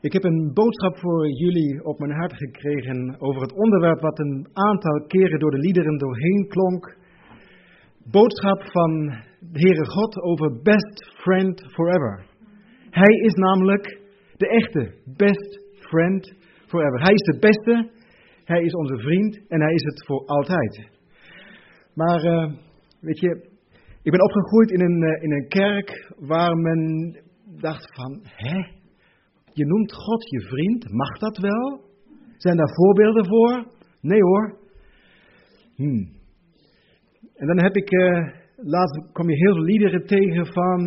Ik heb een boodschap voor jullie op mijn hart gekregen over het onderwerp wat een aantal keren door de liederen doorheen klonk. Boodschap van de Heere God over best friend forever. Hij is namelijk de echte best friend forever. Hij is de beste, hij is onze vriend en hij is het voor altijd. Maar weet je, ik ben opgegroeid in een kerk waar men dacht van, je noemt God je vriend, mag dat wel? Zijn daar voorbeelden voor? Nee hoor. En dan heb ik, laatst kom je heel veel liederen tegen van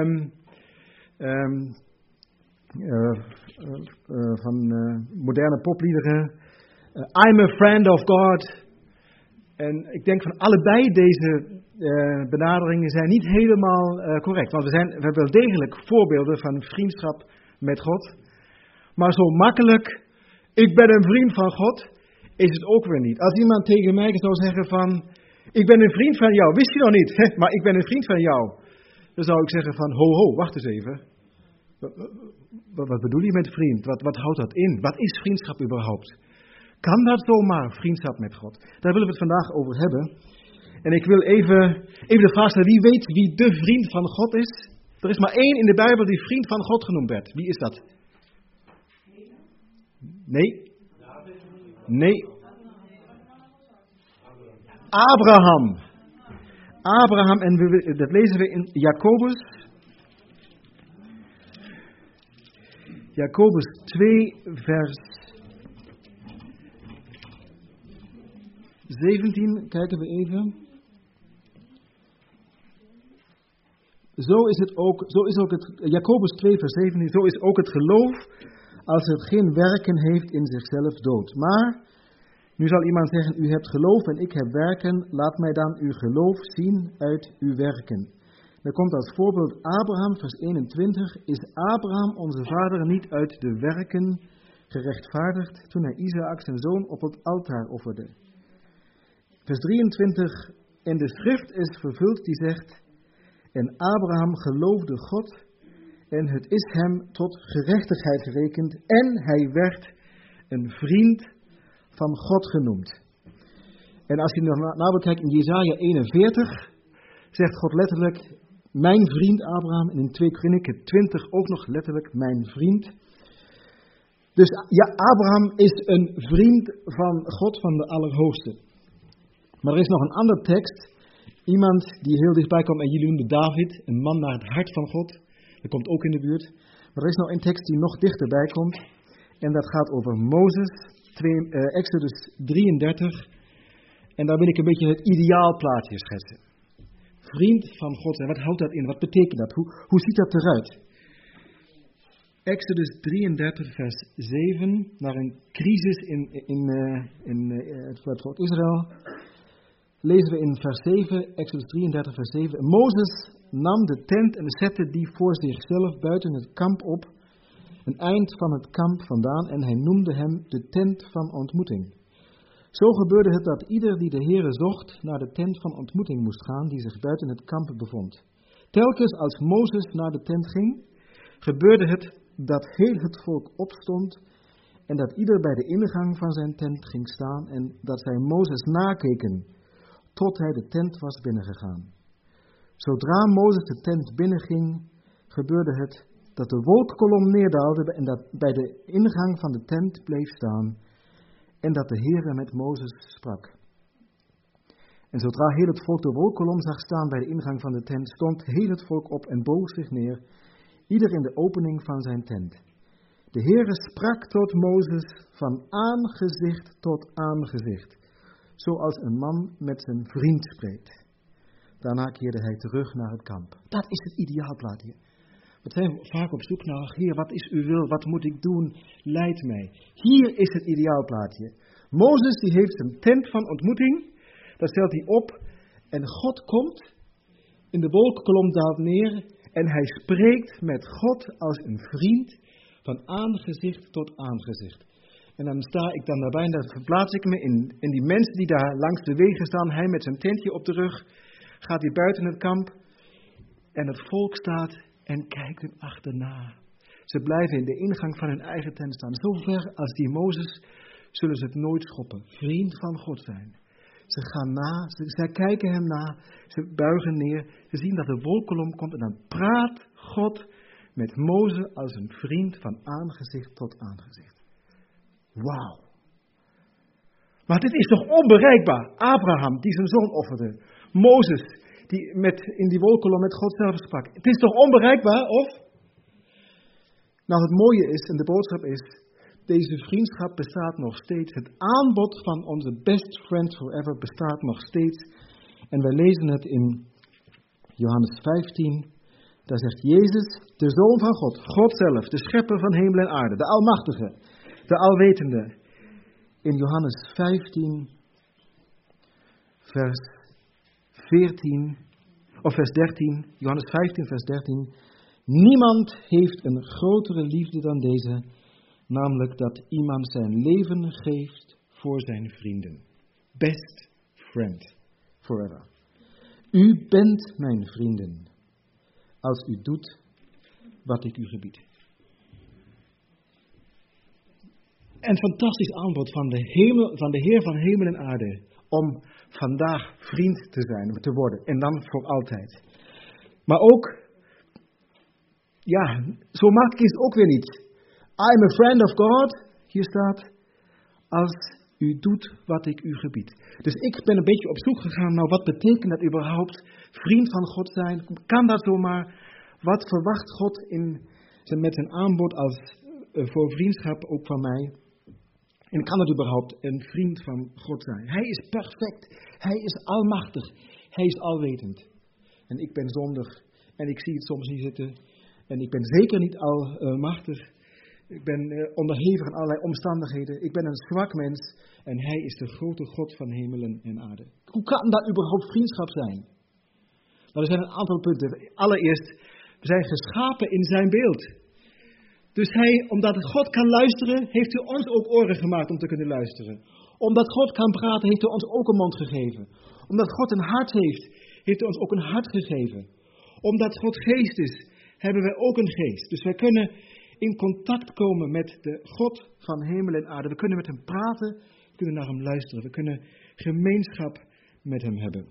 moderne popliederen. I'm a friend of God. En ik denk van allebei deze benaderingen zijn niet helemaal correct. Want we hebben wel degelijk voorbeelden van vriendschap met God. Maar zo makkelijk, ik ben een vriend van God, is het ook weer niet. Als iemand tegen mij zou zeggen van, ik ben een vriend van jou, wist je nog niet, maar ik ben een vriend van jou. Dan zou ik zeggen van, ho, wacht eens even. Wat bedoel je met vriend? Wat houdt dat in? Wat is vriendschap überhaupt? Kan dat zomaar, vriendschap met God? Daar willen we het vandaag over hebben. En ik wil even de vraag stellen, wie weet wie de vriend van God is? Er is maar één in de Bijbel die vriend van God genoemd werd. Wie is dat? Nee. Abraham. Abraham, en dat lezen we in Jacobus. Jacobus 2, vers 17, kijken we even. Jacobus 2, vers 17, zo is ook het geloof, als het geen werken heeft, in zichzelf dood. Maar, nu zal iemand zeggen, u hebt geloof en ik heb werken, laat mij dan uw geloof zien uit uw werken. Dan komt als voorbeeld Abraham, vers 21, is Abraham onze vader niet uit de werken gerechtvaardigd, toen hij Isaac zijn zoon op het altaar offerde. Vers 23, en de schrift is vervuld die zegt, en Abraham geloofde God, en het is hem tot gerechtigheid gerekend, en hij werd een vriend van God genoemd. En als je nog naar bekijkt in Jesaja 41, zegt God letterlijk, mijn vriend Abraham, en in 2 Kronieken 20 ook nog letterlijk, mijn vriend. Dus ja, Abraham is een vriend van God, van de Allerhoogste. Maar er is nog een ander tekst, iemand die heel dichtbij komt, en jullie noemden David, een man naar het hart van God. Dat komt ook in de buurt. Maar er is nog een tekst die nog dichterbij komt. En dat gaat over Mozes, Exodus 33. En daar wil ik een beetje het ideaalplaatje schetsen. Vriend van God. En wat houdt dat in? Wat betekent dat? Hoe ziet dat eruit? Exodus 33, vers 7. Naar een crisis in het volk Israël. Lezen we in vers 7, Exodus 33, vers 7. Mozes nam de tent en zette die voor zichzelf buiten het kamp op, een eind van het kamp vandaan, en hij noemde hem de tent van ontmoeting. Zo gebeurde het dat ieder die de Heere zocht naar de tent van ontmoeting moest gaan, die zich buiten het kamp bevond. Telkens als Mozes naar de tent ging, gebeurde het dat heel het volk opstond en dat ieder bij de ingang van zijn tent ging staan en dat zij Mozes nakeken, tot hij de tent was binnengegaan. Zodra Mozes de tent binnenging, gebeurde het dat de wolkkolom neerdaalde en dat bij de ingang van de tent bleef staan en dat de Heere met Mozes sprak. En zodra heel het volk de wolkkolom zag staan bij de ingang van de tent, stond heel het volk op en boog zich neer, ieder in de opening van zijn tent. De Heere sprak tot Mozes van aangezicht tot aangezicht, zoals een man met zijn vriend spreekt. Daarna keerde hij terug naar het kamp. Dat is het ideaalplaatje. We zijn vaak op zoek naar, Heer, wat is uw wil, wat moet ik doen, leid mij. Hier is het ideaalplaatje. Mozes die heeft een tent van ontmoeting, dat stelt hij op en God komt, in de wolkkolom daalt neer en hij spreekt met God als een vriend van aangezicht tot aangezicht. En dan sta ik dan daarbij en dan verplaats ik me in die mensen die daar langs de wegen staan, hij met zijn tentje op de rug, gaat hij buiten het kamp en het volk staat en kijkt hem achterna. Ze blijven in de ingang van hun eigen tent staan. Zover als die Mozes zullen ze het nooit schoppen. Vriend van God zijn. Ze gaan na, zij kijken hem na, ze buigen neer. Ze zien dat de wolkolom komt en dan praat God met Mozes als een vriend van aangezicht tot aangezicht. Wauw. Maar dit is toch onbereikbaar? Abraham, die zijn zoon offerde. Mozes, die in die wolkolom met God zelf sprak. Het is toch onbereikbaar, of? Nou, het mooie is, en de boodschap is, deze vriendschap bestaat nog steeds. Het aanbod van onze best friend forever bestaat nog steeds. En wij lezen het in Johannes 15. Daar zegt Jezus, de Zoon van God, God zelf, de schepper van hemel en aarde, de Almachtige, de Alwetende. In Johannes 15, vers 14, of vers 13, Johannes 15, vers 13. Niemand heeft een grotere liefde dan deze, namelijk dat iemand zijn leven geeft voor zijn vrienden. Best friend forever. U bent mijn vrienden, als u doet wat ik u gebied. Een fantastisch aanbod van de Heer van hemel en aarde, om vandaag vriend te zijn, te worden, en dan voor altijd. Maar ook, ja, zo makkelijk is het ook weer niet. I am a friend of God, hier staat, als u doet wat ik u gebied. Dus ik ben een beetje op zoek gegaan naar wat betekent dat überhaupt vriend van God zijn. Kan dat zomaar? Wat verwacht God met zijn aanbod als voor vriendschap ook van mij? En kan het überhaupt een vriend van God zijn? Hij is perfect. Hij is almachtig. Hij is alwetend. En ik ben zondig. En ik zie het soms niet zitten. En ik ben zeker niet almachtig. Ik ben onderhevig aan allerlei omstandigheden. Ik ben een zwak mens. En hij is de grote God van hemelen en aarde. Hoe kan dat überhaupt vriendschap zijn? Nou, er zijn een aantal punten. Allereerst, we zijn geschapen in zijn beeld. Dus omdat God kan luisteren, heeft hij ons ook oren gemaakt om te kunnen luisteren. Omdat God kan praten, heeft hij ons ook een mond gegeven. Omdat God een hart heeft, heeft hij ons ook een hart gegeven. Omdat God geest is, hebben wij ook een geest. Dus wij kunnen in contact komen met de God van hemel en aarde. We kunnen met hem praten, we kunnen naar hem luisteren. We kunnen gemeenschap met hem hebben.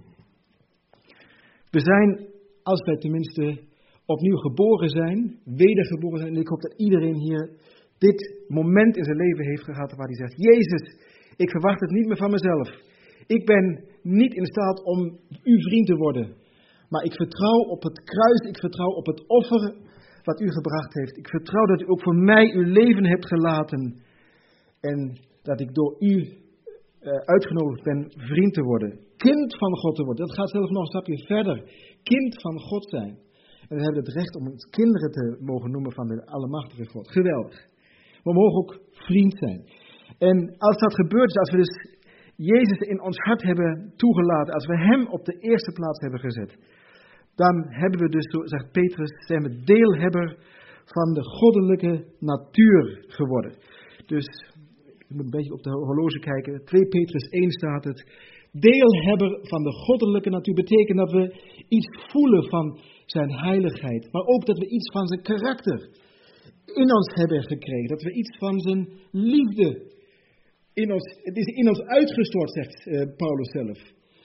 We zijn, als wij tenminste opnieuw geboren zijn, wedergeboren zijn. En ik hoop dat iedereen hier dit moment in zijn leven heeft gehad waar hij zegt, Jezus, ik verwacht het niet meer van mezelf. Ik ben niet in staat om uw vriend te worden. Maar ik vertrouw op het kruis, ik vertrouw op het offer wat u gebracht heeft. Ik vertrouw dat u ook voor mij uw leven hebt gelaten. En dat ik door u uitgenodigd ben vriend te worden. Kind van God te worden. Dat gaat zelfs nog een stapje verder. Kind van God zijn. En we hebben het recht om ons kinderen te mogen noemen van de Almachtige God. Geweldig. We mogen ook vriend zijn. En als dat gebeurt is, als we dus Jezus in ons hart hebben toegelaten, als we hem op de eerste plaats hebben gezet, dan hebben we dus, zo zegt Petrus, zijn we deelhebber van de goddelijke natuur geworden. Dus, ik moet een beetje op de horloge kijken, 2 Petrus 1 staat het. Deelhebber van de goddelijke natuur betekent dat we iets voelen van zijn heiligheid. Maar ook dat we iets van zijn karakter in ons hebben gekregen. Dat we iets van zijn liefde het is in ons uitgestort, zegt Paulus zelf.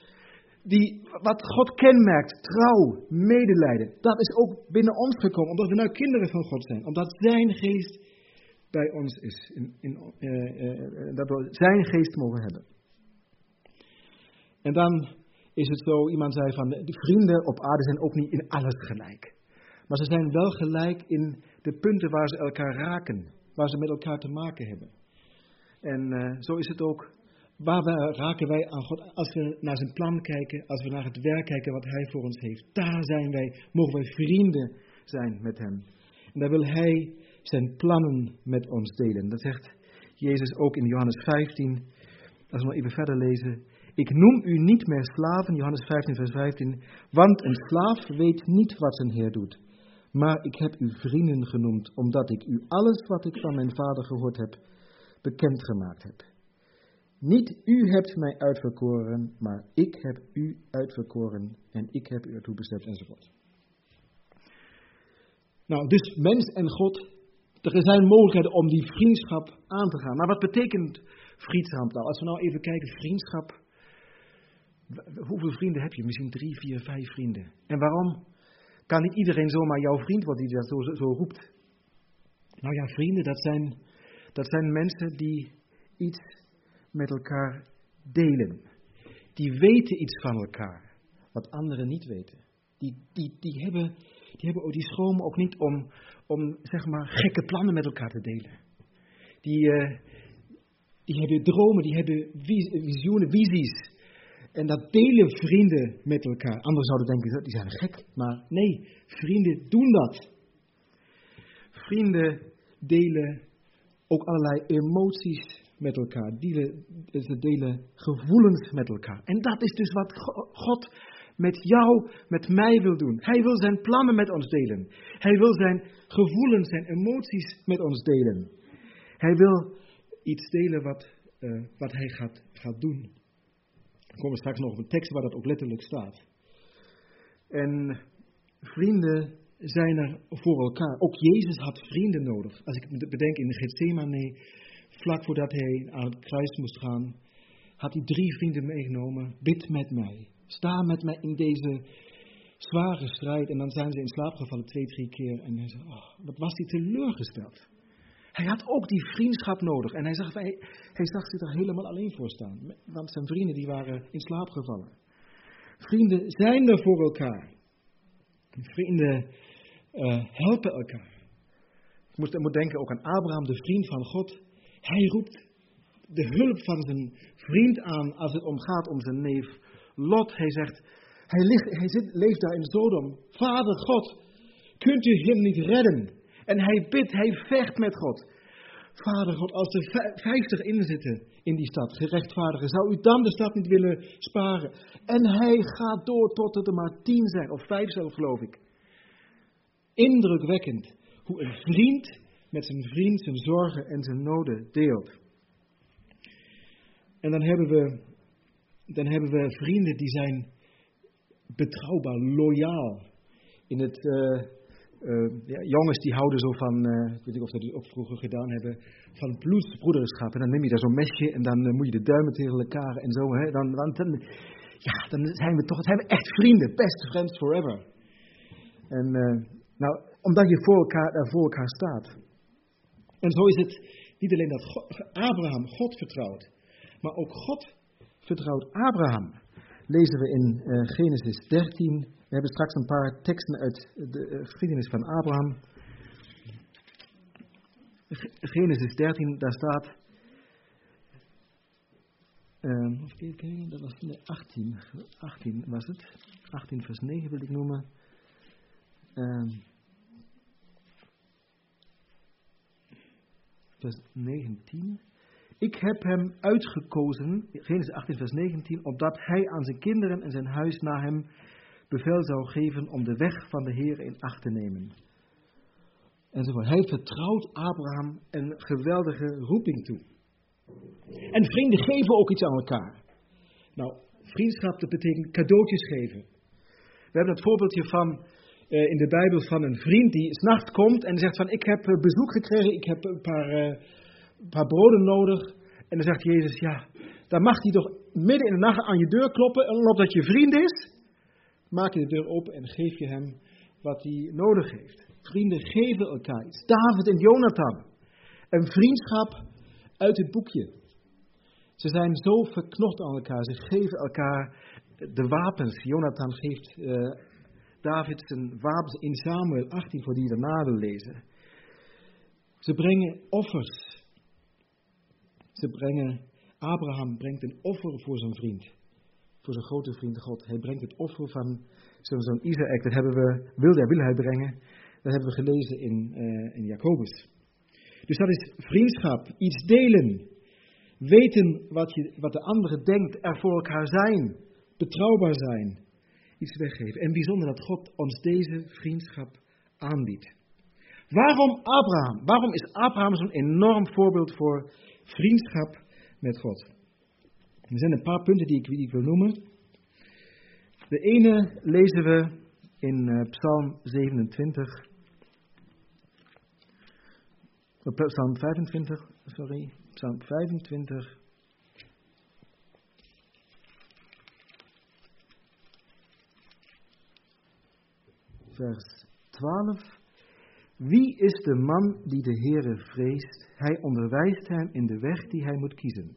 Wat God kenmerkt, trouw, medelijden, dat is ook binnen ons gekomen. Omdat we nou kinderen van God zijn. Omdat zijn geest bij ons is. Dat we zijn geest mogen hebben. En dan is het zo, iemand zei van, de vrienden op aarde zijn ook niet in alles gelijk. Maar ze zijn wel gelijk in de punten waar ze elkaar raken. Waar ze met elkaar te maken hebben. En zo is het ook, raken wij aan God, als we naar zijn plan kijken, als we naar het werk kijken wat hij voor ons heeft. Daar mogen wij vrienden zijn met hem. En daar wil hij zijn plannen met ons delen. Dat zegt Jezus ook in Johannes 15, als we nog even verder lezen. Ik noem u niet meer slaven, Johannes 15 vers 15, want een slaaf weet niet wat zijn Heer doet. Maar ik heb u vrienden genoemd, omdat ik u alles wat ik van mijn Vader gehoord heb, bekendgemaakt heb. Niet u hebt mij uitverkoren, maar ik heb u uitverkoren en ik heb u ertoe bestemd enzovoort. Nou, dus mens en God er zijn mogelijkheden om die vriendschap aan te gaan. Maar wat betekent vriendschap nou? Als we nou even kijken, vriendschap. Hoeveel vrienden heb je? Misschien 3, 4, 5 vrienden. En waarom kan niet iedereen zomaar jouw vriend worden die dat zo roept? Nou ja, vrienden, dat zijn mensen die iets met elkaar delen. Die weten iets van elkaar, wat anderen niet weten. Die schromen ook niet om zeg maar gekke plannen met elkaar te delen. Die hebben dromen, die hebben visioenen, visies. En dat delen vrienden met elkaar. Anderen zouden denken, die zijn gek. Maar nee, vrienden doen dat. Vrienden delen ook allerlei emoties met elkaar. Ze delen gevoelens met elkaar. En dat is dus wat God met jou, met mij wil doen. Hij wil zijn plannen met ons delen. Hij wil zijn gevoelens, zijn emoties met ons delen. Hij wil iets delen wat hij gaat doen. We komen straks nog op een tekst waar dat ook letterlijk staat. En vrienden zijn er voor elkaar. Ook Jezus had vrienden nodig. Als ik bedenk in de Gethsemane, vlak voordat hij aan het kruis moest gaan, had hij 3 vrienden meegenomen. Bid met mij. Sta met mij in deze zware strijd. En dan zijn ze in slaap gevallen 2, 3 keer. En hij zei, wat was hij teleurgesteld. Hij had ook die vriendschap nodig. En hij zag zich er helemaal alleen voor staan. Want zijn vrienden die waren in slaap gevallen. Vrienden zijn er voor elkaar. Vrienden helpen elkaar. Ik moet denken ook aan Abraham, de vriend van God. Hij roept de hulp van zijn vriend aan als het gaat om zijn neef Lot. Hij zegt, hij leeft daar in Sodom. Vader God, kunt u hem niet redden? En hij bidt, hij vecht met God. Vader God, als er 50 inzitten in die stad, gerechtvaardigen, zou u dan de stad niet willen sparen? En hij gaat door tot er maar 10 zijn, of 5 zelf geloof ik. Indrukwekkend hoe een vriend met zijn vriend zijn zorgen en zijn noden deelt. En dan hebben we vrienden die zijn betrouwbaar, loyaal. Jongens die houden zo van, ik weet niet of dat ook vroeger gedaan hebben, van bloedbroederschap. En dan neem je daar zo'n mesje en dan moet je de duimen tegen elkaar en zo. Hè. Dan zijn we echt vrienden, best friends forever. En omdat je voor elkaar staat. En zo is het niet alleen dat Abraham God vertrouwt, maar ook God vertrouwt Abraham. Lezen we in Genesis 13. We hebben straks een paar teksten uit de geschiedenis van Abraham. Genesis 13, daar staat... dat was 18 was het. 18 vers 9 wil ik noemen. Vers 19. Ik heb hem uitgekozen, Genesis 18 vers 19, opdat hij aan zijn kinderen en zijn huis na hem bevel zou geven om de weg van de Heer in acht te nemen. Enzovoort. Hij vertrouwt Abraham een geweldige roeping toe. En vrienden geven ook iets aan elkaar. Nou, vriendschap, dat betekent cadeautjes geven. We hebben het voorbeeldje van in de Bijbel van een vriend die 's nachts komt en zegt van, ik heb bezoek gekregen, ik heb een paar broden nodig. En dan zegt Jezus, ja, dan mag hij toch midden in de nacht aan je deur kloppen en omdat je vriend is, maak je de deur open en geef je hem wat hij nodig heeft. Vrienden geven elkaar iets. David en Jonathan. Een vriendschap uit het boekje. Ze zijn zo verknocht aan elkaar. Ze geven elkaar de wapens. Jonathan geeft David zijn wapens in Samuel 18 voor die je daarna wil lezen. Ze brengen offers. Abraham brengt een offer voor zijn vriend. Voor zijn grote vriend God. Hij brengt het offer van zijn zoon Isaac. Dat wil hij brengen. Dat hebben we gelezen in Jacobus. Dus dat is vriendschap. Iets delen. Weten wat de andere denkt. Er voor elkaar zijn. Betrouwbaar zijn. Iets weggeven. En bijzonder dat God ons deze vriendschap aanbiedt. Waarom Abraham? Waarom is Abraham zo'n enorm voorbeeld voor vriendschap met God? Er zijn een paar punten die ik wil noemen. De ene lezen we in Psalm 27. Psalm 25, sorry. Psalm 25. Vers 12. Wie is de man die de Heere vreest? Hij onderwijst hem in de weg die hij moet kiezen.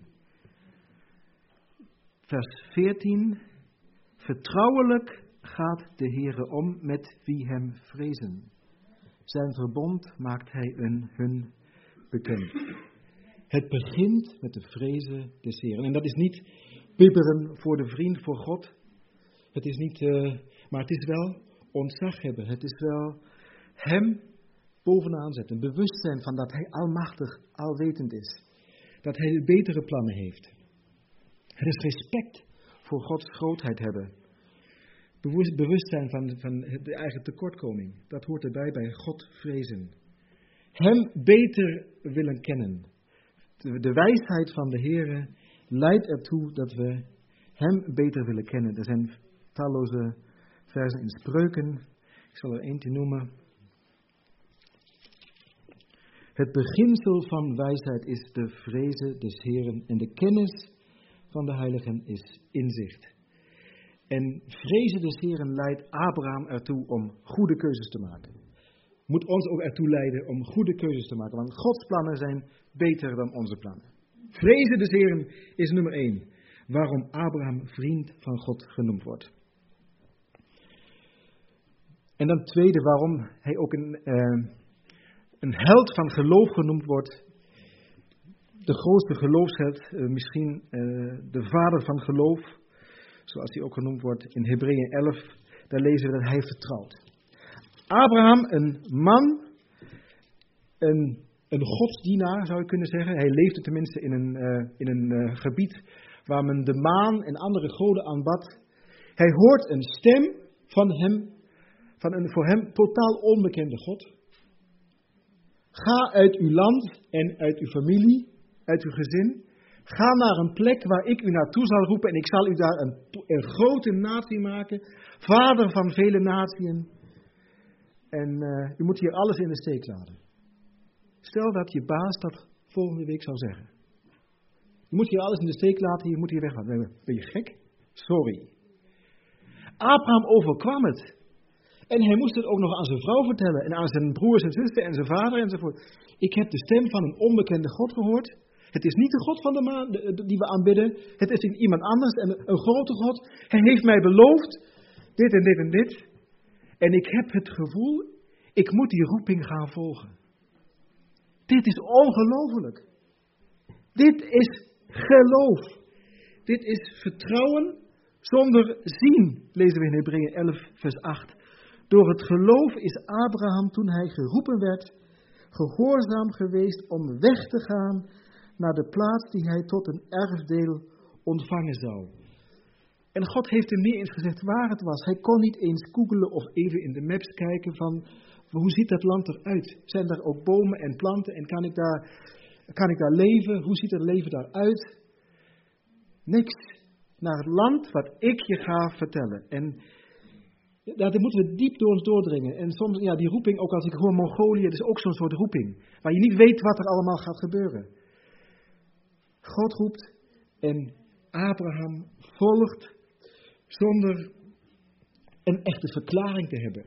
Vers 14. Vertrouwelijk gaat de Heere om met wie hem vrezen. Zijn verbond maakt hij hun bekend. Het begint met de vrezen des Heeren. En dat is niet bibberen voor de vriend, voor God. Het is niet, maar het is wel ontzag hebben. Het is wel hem bovenaan zetten. Bewustzijn van dat hij almachtig, alwetend is. Dat hij de betere plannen heeft. Het is respect voor Gods grootheid hebben. Bewustzijn van de eigen tekortkoming. Dat hoort erbij bij God vrezen. Hem beter willen kennen. De wijsheid van de Heere leidt ertoe dat we hem beter willen kennen. Er zijn talloze versen in Spreuken. Ik zal er eentje noemen. Het beginsel van wijsheid is de vrezen des Heeren en de kennis van de heiligen is inzicht. En vrezen des Heeren leidt Abraham ertoe om goede keuzes te maken. Moet ons ook ertoe leiden om goede keuzes te maken, want Gods plannen zijn beter dan onze plannen. Vrezen des Heeren is nummer 1, waarom Abraham vriend van God genoemd wordt. En dan tweede, waarom hij ook een held van geloof genoemd wordt. De grootste geloofsheld, misschien de vader van geloof, zoals hij ook genoemd wordt in Hebreeën 11, daar lezen we dat hij vertrouwt. Abraham, een man, een godsdienaar zou je kunnen zeggen. Hij leefde tenminste in een gebied waar men de maan en andere goden aanbad. Hij hoort een stem van een voor hem totaal onbekende God. Ga uit uw land en uit uw familie, uit uw gezin. Ga naar een plek waar ik u naartoe zal roepen en ik zal u daar een grote natie maken. Vader van vele natieën. En u moet hier alles in de steek laten. Stel dat je baas dat volgende week zou zeggen. Je moet hier alles in de steek laten, je moet hier weggaan. Ben je gek? Sorry. Abraham overkwam het. En hij moest het ook nog aan zijn vrouw vertellen. En aan zijn broers en zussen en zijn vader enzovoort. Ik heb de stem van een onbekende God gehoord. Het is niet de God van de maan die we aanbidden. Het is iemand anders, een grote God. Hij heeft mij beloofd dit en dit en dit. En ik heb het gevoel, ik moet die roeping gaan volgen. Dit is ongelooflijk. Dit is geloof. Dit is vertrouwen zonder zien, lezen we in Hebreeën 11 vers 8. Door het geloof is Abraham, toen hij geroepen werd, gehoorzaam geweest om weg te gaan naar de plaats die hij tot een erfdeel ontvangen zou. En God heeft hem niet eens gezegd waar het was. Hij kon niet eens googelen of even in de maps kijken van hoe ziet dat land eruit? Zijn er ook bomen en planten en kan ik daar leven? Hoe ziet het leven daaruit? Niks. Naar het land wat ik je ga vertellen. En daar moeten we diep door ons doordringen. En soms, ja, die roeping, ook als ik hoor Mongolië, dat is ook zo'n soort roeping. Waar je niet weet wat er allemaal gaat gebeuren. God roept en Abraham volgt zonder een echte verklaring te hebben.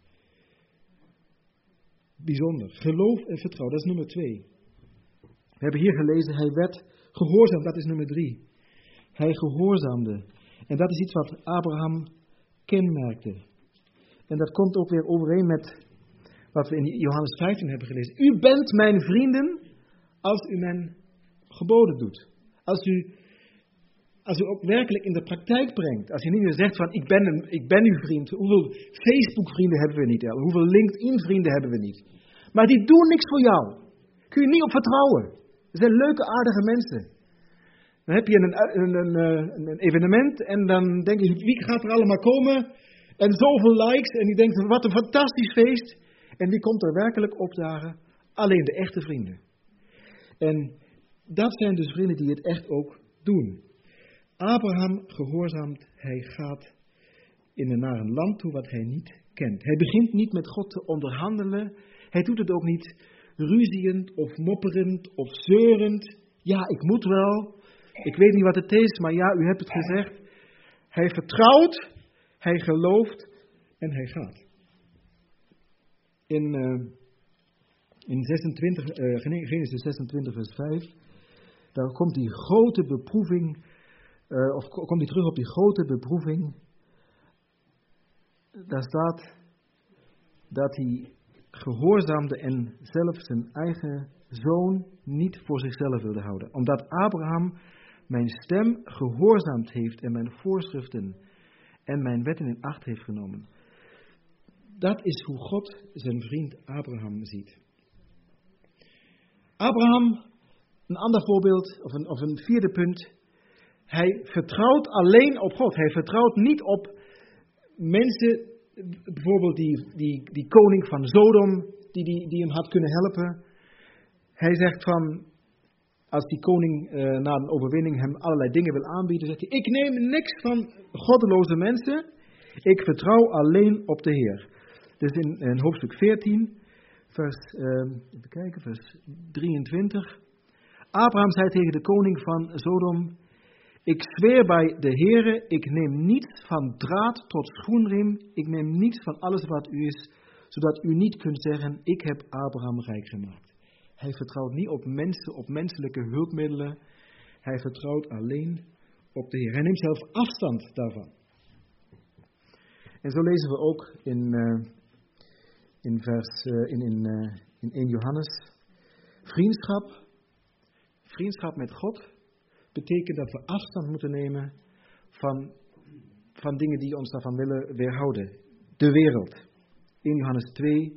Bijzonder. Geloof en vertrouwen, dat is nummer 2. We hebben hier gelezen, hij werd gehoorzaam, dat is nummer 3. Hij gehoorzaamde. En dat is iets wat Abraham kenmerkte. En dat komt ook weer overeen met wat we in Johannes 15 hebben gelezen. U bent mijn vrienden als u mijn geboden doet. Als u ook werkelijk in de praktijk brengt. Als je niet meer zegt van ik ben uw vriend. Hoeveel Facebook vrienden hebben we niet? Hoeveel LinkedIn vrienden hebben we niet? Maar die doen niks voor jou. Kun je niet op vertrouwen. Het zijn leuke aardige mensen. Dan heb je een evenement en dan denk je, wie gaat er allemaal komen? En zoveel likes en die denkt, wat een fantastisch feest. En wie komt er werkelijk opdagen? Alleen de echte vrienden. En dat zijn dus vrienden die het echt ook doen. Abraham gehoorzaamt, hij gaat naar een land toe wat hij niet kent. Hij begint niet met God te onderhandelen. Hij doet het ook niet ruziend of mopperend of zeurend. Ja, ik moet wel. Ik weet niet wat het is, maar ja, u hebt het gezegd. Hij vertrouwt, hij gelooft en hij gaat. In Genesis 26 vers 5, daar komt die grote beproeving, of komt hij terug op die grote beproeving. Daar staat dat hij gehoorzaamde en zelf zijn eigen zoon niet voor zichzelf wilde houden. Omdat Abraham mijn stem gehoorzaamd heeft en mijn voorschriften en mijn wetten in acht heeft genomen. Dat is hoe God zijn vriend Abraham ziet. Abraham, een ander voorbeeld, of een vierde punt. Hij vertrouwt alleen op God. Hij vertrouwt niet op mensen, bijvoorbeeld die koning van Sodom, die hem had kunnen helpen. Hij zegt van, als die koning na een overwinning hem allerlei dingen wil aanbieden, zegt hij, ik neem niks van goddeloze mensen. Ik vertrouw alleen op de Heer. Dus in hoofdstuk 14, vers 23. Abraham zei tegen de koning van Sodom, ik zweer bij de Heere, ik neem niets van draad tot schoenriem, ik neem niets van alles wat u is, zodat u niet kunt zeggen, ik heb Abraham rijk gemaakt. Hij vertrouwt niet op mensen, op menselijke hulpmiddelen. Hij vertrouwt alleen op de Heer. Hij neemt zelf afstand daarvan. En zo lezen we ook in 1 Johannes. Vriendschap met God betekent dat we afstand moeten nemen van dingen die ons daarvan willen weerhouden. De wereld. 1 Johannes 2,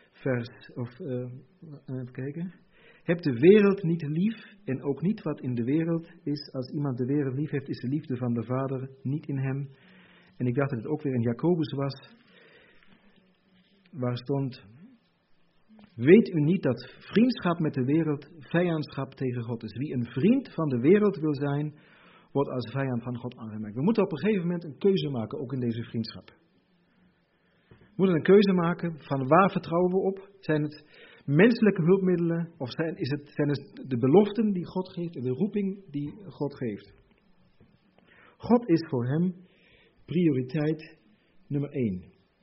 even kijken. Heb de wereld niet lief en ook niet wat in de wereld is. Als iemand de wereld lief heeft, is de liefde van de Vader niet in hem. En ik dacht dat het ook weer in Jacobus was, waar stond, weet u niet dat vriendschap met de wereld vijandschap tegen God is. Wie een vriend van de wereld wil zijn, wordt als vijand van God aangemerkt. We moeten op een gegeven moment een keuze maken, ook in deze vriendschap. We moeten een keuze maken van waar vertrouwen we op. Zijn het menselijke hulpmiddelen of zijn het de beloften die God geeft en de roeping die God geeft. God is voor hem prioriteit nummer 1.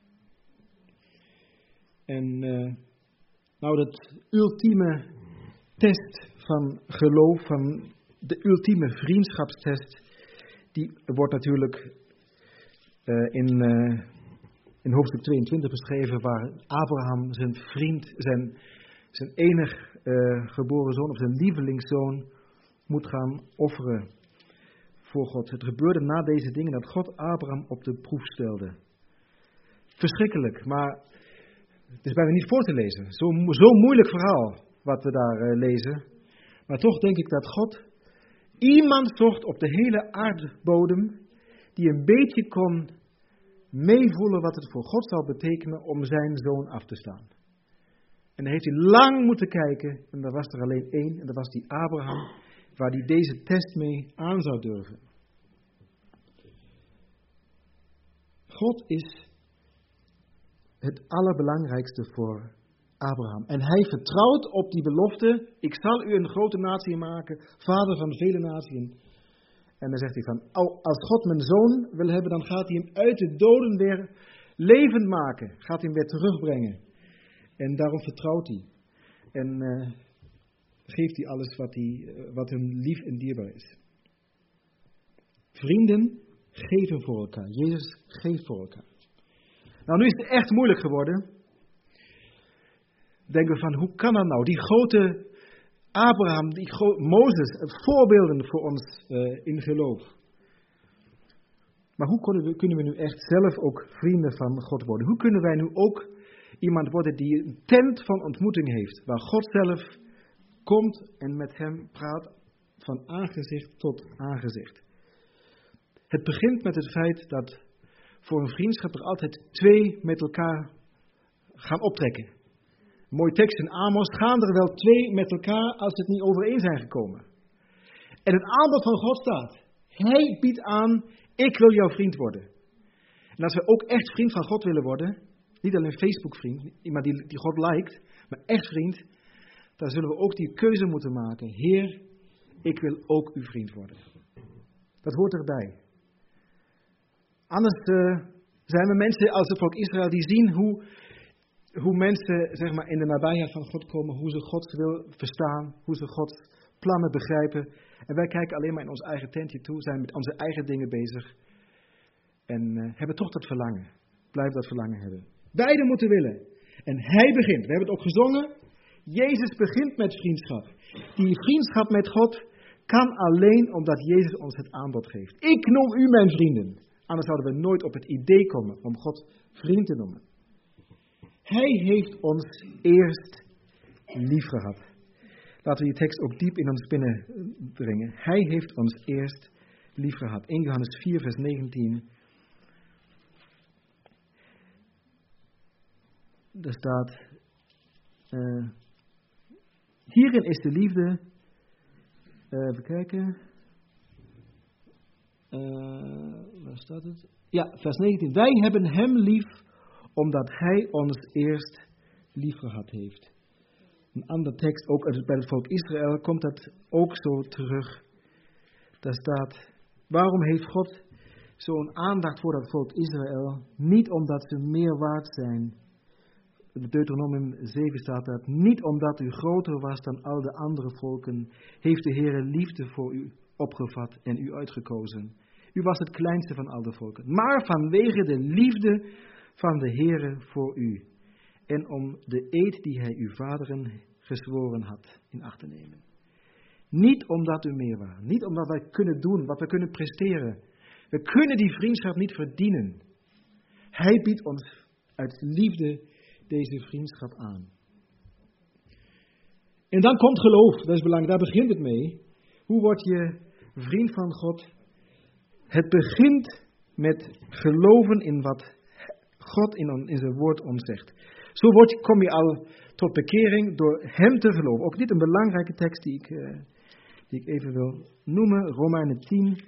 En dat ultieme test van geloof, van de ultieme vriendschapstest, die wordt natuurlijk in hoofdstuk 22 beschreven, waar Abraham zijn vriend, zijn enig geboren zoon, of zijn lievelingszoon, moet gaan offeren voor God. Het gebeurde na deze dingen dat God Abraham op de proef stelde. Verschrikkelijk, maar het is bijna niet voor te lezen. Zo'n moeilijk verhaal wat we daar lezen. Maar toch denk ik dat God iemand zocht op de hele aardbodem die een beetje kon meevoelen wat het voor God zou betekenen om zijn zoon af te staan. En dan heeft hij lang moeten kijken en er was er alleen één en dat was die Abraham, waar hij deze test mee aan zou durven. God is het allerbelangrijkste voor Abraham. En hij vertrouwt op die belofte, ik zal u een grote natie maken, vader van vele naties. En dan zegt hij van, als God mijn zoon wil hebben, dan gaat hij hem uit de doden weer levend maken. Gaat hij hem weer terugbrengen. En daarom vertrouwt hij. En geeft hij alles wat hem lief en dierbaar is. Vrienden geven voor elkaar. Jezus geeft voor elkaar. Nou, nu is het echt moeilijk geworden. Denken we van, hoe kan dat nou? Die grote Abraham, Mozes, voorbeelden voor ons in geloof. Maar hoe kunnen we nu echt zelf ook vrienden van God worden? Hoe kunnen wij nu ook iemand worden die een tent van ontmoeting heeft, waar God zelf komt en met hem praat van aangezicht tot aangezicht? Het begint met het feit dat voor een vriendschap er altijd twee met elkaar gaan optrekken. Een mooie tekst in Amos, gaan er wel twee met elkaar als ze het niet overeen zijn gekomen. En het aanbod van God staat. Hij biedt aan, ik wil jouw vriend worden. En als we ook echt vriend van God willen worden, niet alleen Facebook vriend, iemand die God lijkt, maar echt vriend, dan zullen we ook die keuze moeten maken. Heer, ik wil ook uw vriend worden. Dat hoort erbij. Anders zijn we mensen als het volk Israël die zien hoe mensen zeg maar, in de nabijheid van God komen, hoe ze Gods wil verstaan, hoe ze Gods plannen begrijpen. En wij kijken alleen maar in ons eigen tentje toe, zijn met onze eigen dingen bezig. En hebben toch dat verlangen. Blijf dat verlangen hebben. Beide moeten willen. En hij begint. We hebben het ook gezongen. Jezus begint met vriendschap. Die vriendschap met God kan alleen omdat Jezus ons het aanbod geeft. Ik noem u mijn vrienden. Anders zouden we nooit op het idee komen om God vriend te noemen. Hij heeft ons eerst lief gehad. Laten we die tekst ook diep in ons binnen brengen. Hij heeft ons eerst lief gehad. 1 Johannes 4 vers 19. Daar staat, hierin is de liefde, even kijken, waar staat het? Ja, vers 19. Wij hebben hem lief, omdat hij ons eerst lief gehad heeft. Een andere tekst, ook bij het volk Israël, komt dat ook zo terug. Daar staat, waarom heeft God zo'n aandacht voor dat volk Israël? Niet omdat ze meer waard zijn. Deuteronomium 7 staat dat, niet omdat u groter was dan al de andere volken, heeft de Heere liefde voor u opgevat en u uitgekozen. U was het kleinste van al de volken, maar vanwege de liefde van de Heere voor u en om de eed die hij uw vaderen gezworen had in acht te nemen. Niet omdat u meer was, niet omdat wij kunnen doen wat we kunnen presteren. We kunnen die vriendschap niet verdienen. Hij biedt ons uit liefde deze vriendschap aan. En dan komt geloof, dat is belangrijk, daar begint het mee. Hoe word je vriend van God? Het begint met geloven in wat God in zijn woord ons zegt. Zo kom je al tot bekering door hem te geloven. Ook dit een belangrijke tekst die ik even wil noemen. Romeinen 10,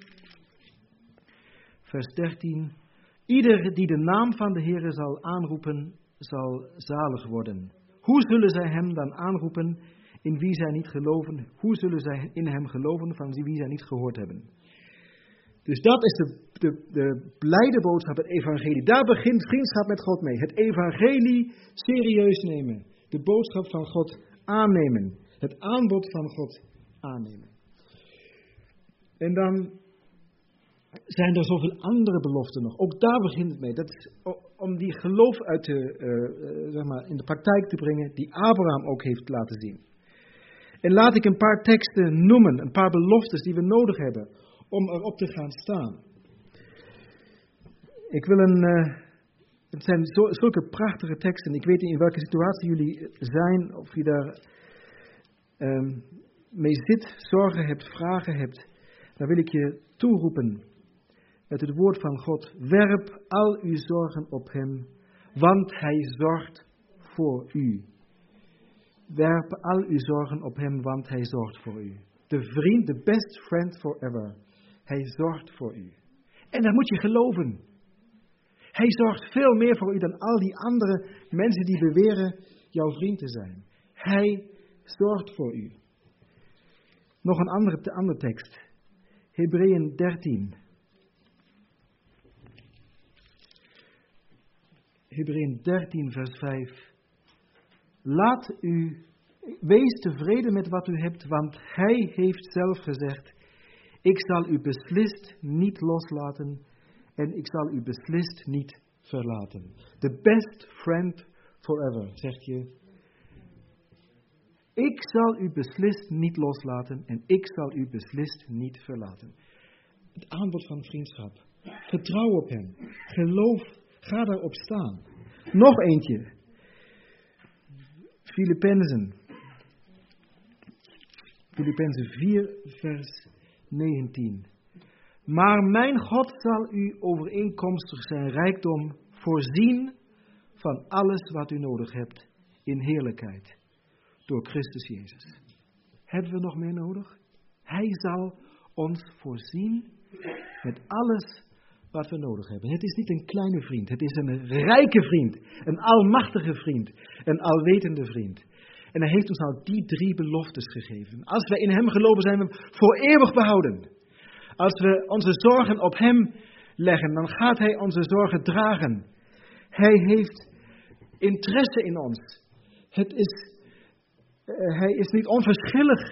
vers 13. Ieder die de naam van de Heere zal aanroepen, zal zalig worden. Hoe zullen zij hem dan aanroepen in wie zij niet geloven? Hoe zullen zij in hem geloven van wie zij niet gehoord hebben? Dus dat is de blijde boodschap, het evangelie. Daar begint vriendschap met God mee. Het evangelie serieus nemen. De boodschap van God aannemen. Het aanbod van God aannemen. En dan zijn er zoveel andere beloften nog. Ook daar begint het mee. Dat is om die geloof in de praktijk te brengen die Abraham ook heeft laten zien. En laat ik een paar teksten noemen, een paar beloftes die we nodig hebben om erop te gaan staan. Ik wil het zijn zulke prachtige teksten. Ik weet niet in welke situatie jullie zijn, of je daar mee zit, zorgen hebt, vragen hebt. Dan wil ik je toeroepen met het woord van God. Werp al uw zorgen op hem, want hij zorgt voor u. Werp al uw zorgen op hem, want hij zorgt voor u. De vriend, the best friend forever. Hij zorgt voor u. En dat moet je geloven. Hij zorgt veel meer voor u dan al die andere mensen die beweren jouw vriend te zijn. Hij zorgt voor u. Nog een andere tekst. Hebreeën 13. Hebreeën 13 vers 5. Wees tevreden met wat u hebt, want hij heeft zelf gezegd, ik zal u beslist niet loslaten en ik zal u beslist niet verlaten. The best friend forever, zegt je. Ik zal u beslist niet loslaten en ik zal u beslist niet verlaten. Het aanbod van vriendschap. Vertrouw op hem. Geloof, ga daarop staan. Nog eentje. Filippenzen 4 vers 19. Maar mijn God zal u overeenkomstig zijn rijkdom voorzien van alles wat u nodig hebt in heerlijkheid door Christus Jezus. Hebben we nog meer nodig? Hij zal ons voorzien met alles wat we nodig hebben. Het is niet een kleine vriend, het is een rijke vriend, een almachtige vriend, een alwetende vriend. En hij heeft ons nou die 3 beloftes gegeven. Als wij in hem geloven, zijn we voor eeuwig behouden. Als we onze zorgen op hem leggen, dan gaat hij onze zorgen dragen. Hij heeft interesse in ons. Hij is niet onverschillig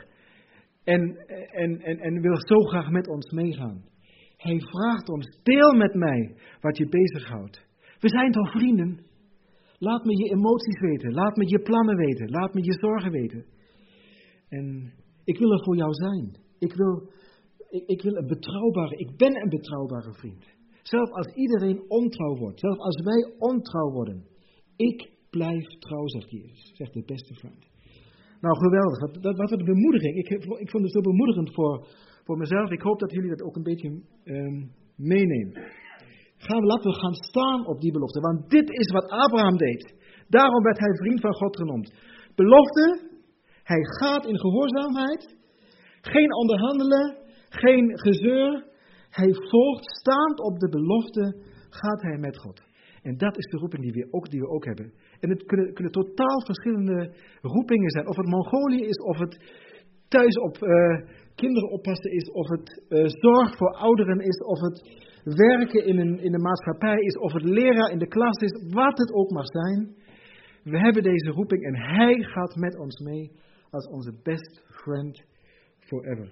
en wil zo graag met ons meegaan. Hij vraagt ons, deel met mij wat je bezighoudt. We zijn toch vrienden? Laat me je emoties weten, laat me je plannen weten, laat me je zorgen weten. En ik wil er voor jou zijn. Ik ben een betrouwbare vriend. Zelfs als iedereen ontrouw wordt, zelfs als wij ontrouw worden. Ik blijf trouw, zegt Jezus, zegt de beste vriend. Nou, geweldig. Wat een bemoediging. Ik vond het zo bemoedigend voor mezelf. Ik hoop dat jullie dat ook een beetje meenemen. Laten we gaan staan op die belofte. Want dit is wat Abraham deed. Daarom werd hij vriend van God genoemd. Belofte. Hij gaat in gehoorzaamheid. Geen onderhandelen. Geen gezeur. Hij volgt, staand op de belofte, gaat hij met God. En dat is de roeping die we ook hebben. En het kunnen totaal verschillende roepingen zijn. Of het Mongolië is, of het thuis op kinderen oppassen is, of het zorg voor ouderen is, of het werken in de maatschappij is, of het leraar in de klas is, wat het ook mag zijn. We hebben deze roeping en hij gaat met ons mee als onze best friend forever.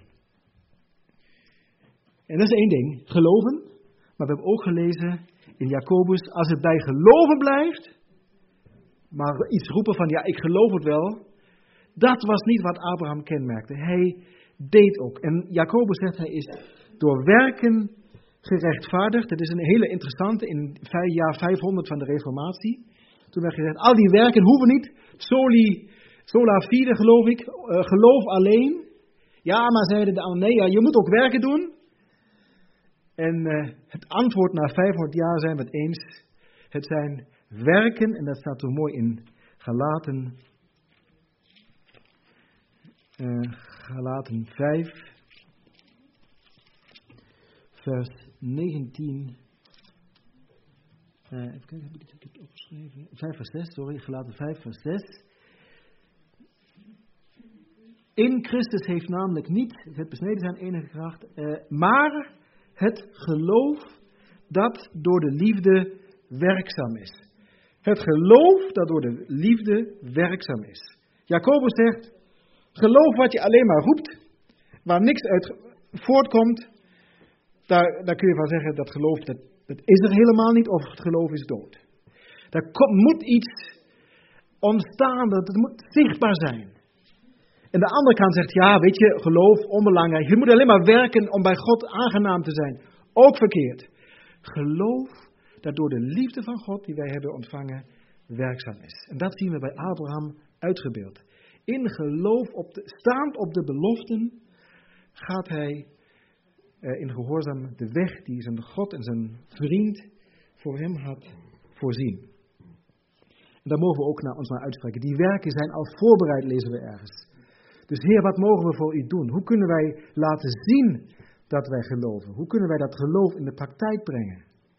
En dat is één ding, geloven. Maar we hebben ook gelezen in Jacobus, als het bij geloven blijft, maar iets roepen van, ja, ik geloof het wel, dat was niet wat Abraham kenmerkte. Hij deed ook. En Jacobus zegt, hij is door werken gerechtvaardigd. Dat is een hele interessante, in jaar 500 van de Reformatie. Toen werd gezegd, al die werken hoeven niet, sola fide geloof ik, geloof alleen. Ja, maar zeiden de anderen, nee, ja, je moet ook werken doen. En het antwoord na 500 jaar zijn we het eens. Het zijn werken, en dat staat zo mooi in Galaten 5, vers 19. Even kijken, heb ik het opgeschreven? 5 vers 6, sorry, Galaten 5 vers 6. In Christus heeft namelijk niet het besneden zijn enige kracht, maar het geloof dat door de liefde werkzaam is. Het geloof dat door de liefde werkzaam is. Jacobus zegt, geloof wat je alleen maar roept, waar niks uit voortkomt, daar kun je van zeggen, dat geloof dat is er helemaal niet, of het geloof is dood. Daar moet iets ontstaan, dat moet zichtbaar zijn. En de andere kant zegt, ja, weet je, geloof, onbelangrijk. Je moet alleen maar werken om bij God aangenaam te zijn. Ook verkeerd. Geloof dat door de liefde van God die wij hebben ontvangen, werkzaam is. En dat zien we bij Abraham uitgebeeld. In geloof, staand op de beloften, gaat hij in gehoorzaam de weg die zijn God en zijn vriend voor hem had voorzien. En daar mogen we ook naar ons naar uitspreken. Die werken zijn al voorbereid, lezen we ergens. Dus Heer, wat mogen we voor u doen? Hoe kunnen wij laten zien dat wij geloven? Hoe kunnen wij dat geloof in de praktijk brengen?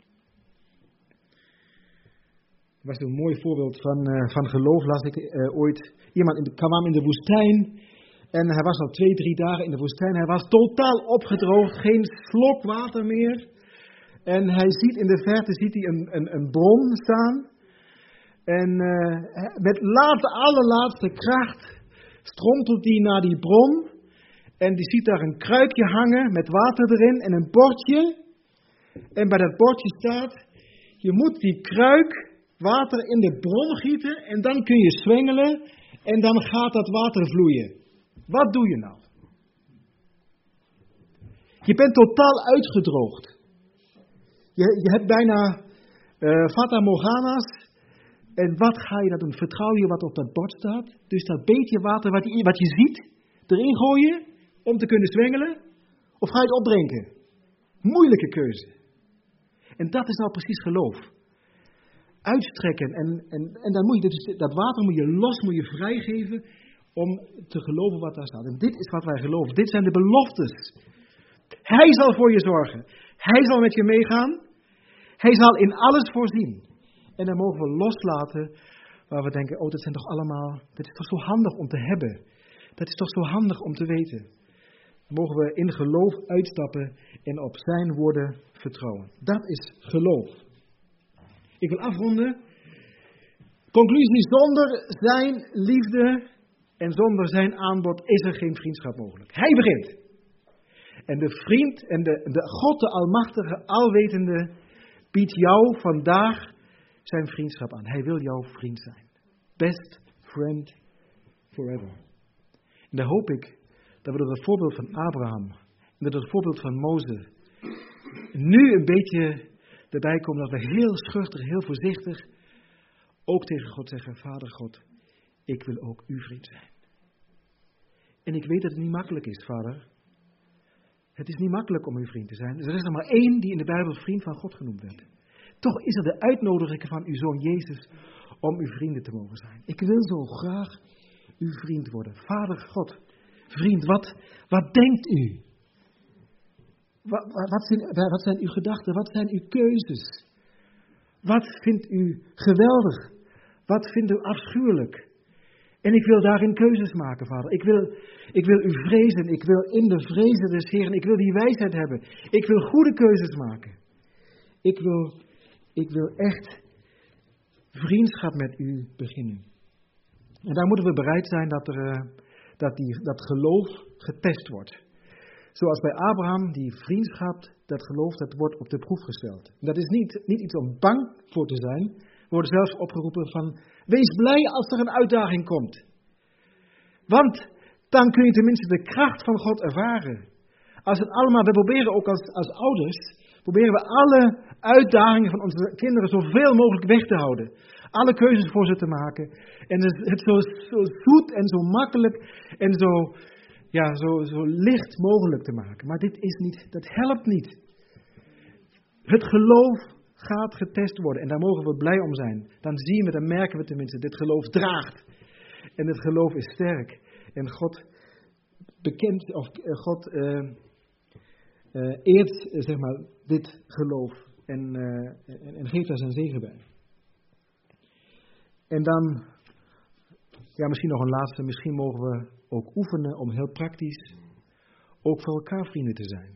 Er was een mooi voorbeeld van geloof, las ik ooit. Iemand kwam in de woestijn en hij was al 2-3 dagen in de woestijn. Hij was totaal opgedroogd, geen slok water meer. En hij ziet in de verte een bron staan. En met allerlaatste kracht strompelt hij naar die bron en die ziet daar een kruikje hangen met water erin en een bordje. En bij dat bordje staat, je moet die kruik water in de bron gieten en dan kun je zwengelen en dan gaat dat water vloeien. Wat doe je nou? Je bent totaal uitgedroogd. Je hebt bijna fata morgana's. En wat ga je dan doen? Vertrouw je wat op dat bord staat? Dus dat beetje water wat je ziet, erin gooien om te kunnen zwengelen? Of ga je het opdrinken? Moeilijke keuze. En dat is nou precies geloof. Uitstrekken. En dan moet je dus, dat water moet je los, moet je vrijgeven om te geloven wat daar staat. En dit is wat wij geloven. Dit zijn de beloftes. Hij zal voor je zorgen. Hij zal met je meegaan. Hij zal in alles voorzien. En dan mogen we loslaten waar we denken, oh, dat is toch zo handig om te hebben. Dat is toch zo handig om te weten. Mogen we in geloof uitstappen en op zijn woorden vertrouwen. Dat is geloof. Ik wil afronden. Conclusie, zonder zijn liefde en zonder zijn aanbod is er geen vriendschap mogelijk. Hij begint. En de vriend en de God, de almachtige, alwetende, biedt jou vandaag zijn vriendschap aan. Hij wil jouw vriend zijn. Best friend forever. En daar hoop ik dat we door het voorbeeld van Abraham en door het voorbeeld van Mozes nu een beetje erbij komen dat we heel schuchter, heel voorzichtig ook tegen God zeggen, Vader God, ik wil ook uw vriend zijn. En ik weet dat het niet makkelijk is, Vader. Het is niet makkelijk om uw vriend te zijn. Er is er maar één die in de Bijbel vriend van God genoemd werd. Toch is er de uitnodiging van uw Zoon Jezus om uw vrienden te mogen zijn. Ik wil zo graag uw vriend worden. Vader God, vriend, wat denkt u? Wat zijn uw gedachten? Wat zijn uw keuzes? Wat vindt u geweldig? Wat vindt u afschuwelijk? En ik wil daarin keuzes maken, Vader. Ik wil u vrezen. Ik wil in de vrezen des Heeren. Ik wil die wijsheid hebben. Ik wil goede keuzes maken. Ik wil echt vriendschap met u beginnen. En daar moeten we bereid zijn dat geloof getest wordt. Zoals bij Abraham, die vriendschap, dat geloof, dat wordt op de proef gesteld. En dat is niet iets om bang voor te zijn. We worden zelfs opgeroepen van, wees blij als er een uitdaging komt. Want dan kun je tenminste de kracht van God ervaren. Als het allemaal, we proberen ook als ouders, proberen we alle uitdagingen van onze kinderen zoveel mogelijk weg te houden. Alle keuzes voor ze te maken. En het zo zoet en zo makkelijk en zo licht mogelijk te maken. Maar dat helpt niet. Het geloof gaat getest worden. En daar mogen we blij om zijn. Dan merken we tenminste, dit geloof draagt. En het geloof is sterk. En God eert, zeg maar, dit geloof. En geeft daar zijn zegen bij. En dan, misschien nog een laatste. Misschien mogen we ook oefenen om heel praktisch ook voor elkaar vrienden te zijn.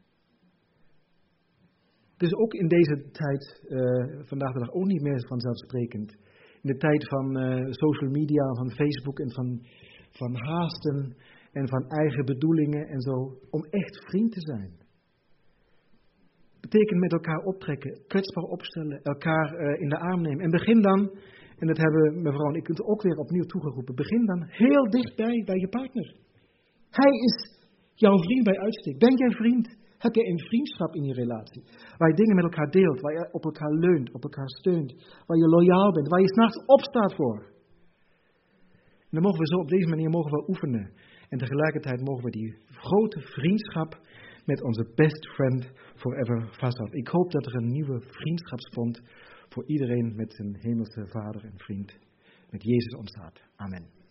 Het is ook in deze tijd, vandaag de dag, ook niet meer vanzelfsprekend. In de tijd van social media, van Facebook en van haasten en van eigen bedoelingen en zo, om echt vriend te zijn. Betekent met elkaar optrekken, kwetsbaar opstellen, elkaar in de arm nemen. En begin dan, en dat hebben mevrouw en ik het ook weer opnieuw toegeroepen, begin dan heel dichtbij bij je partner. Hij is jouw vriend bij uitstek. Ben jij vriend? Heb je een vriendschap in je relatie? Waar je dingen met elkaar deelt, waar je op elkaar leunt, op elkaar steunt, waar je loyaal bent, waar je 's nachts opstaat voor. En dan mogen we zo op deze manier oefenen. En tegelijkertijd mogen we die grote vriendschap met onze best friend forever vasthouden. Ik hoop dat er een nieuwe vriendschapsband voor iedereen met zijn hemelse vader en vriend, met Jezus ontstaat. Amen.